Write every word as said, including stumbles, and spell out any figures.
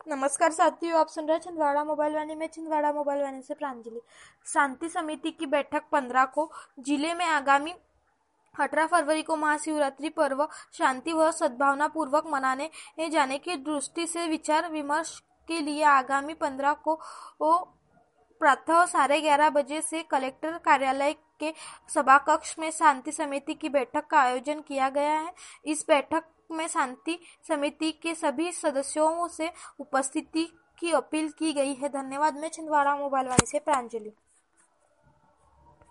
नमस्कार साथियों, आप सुन रहे हैं छिंदवाड़ा मोबाइल वाणी में। छिंदवाड़ा मोबाइल वाणी से प्रांजलि। शांति समिति की बैठक पंद्रह को जिले में आगामी अठारह फरवरी को महाशिवरात्रि पर्व शांति व सद्भावना पूर्वक मनाने जाने की दृष्टि से विचार विमर्श के लिए आगामी पंद्रह को प्रातः साढ़े ग्यारह बजे से कलेक्टर कार्यालय के सभा कक्ष में शांति समिति की बैठक का आयोजन किया गया है। इस बैठक में शांति समिति के सभी सदस्यों से उपस्थिति की अपील की गई है। धन्यवाद। मैं छिंदवाड़ा मोबाइल वाणी से प्रांजलि।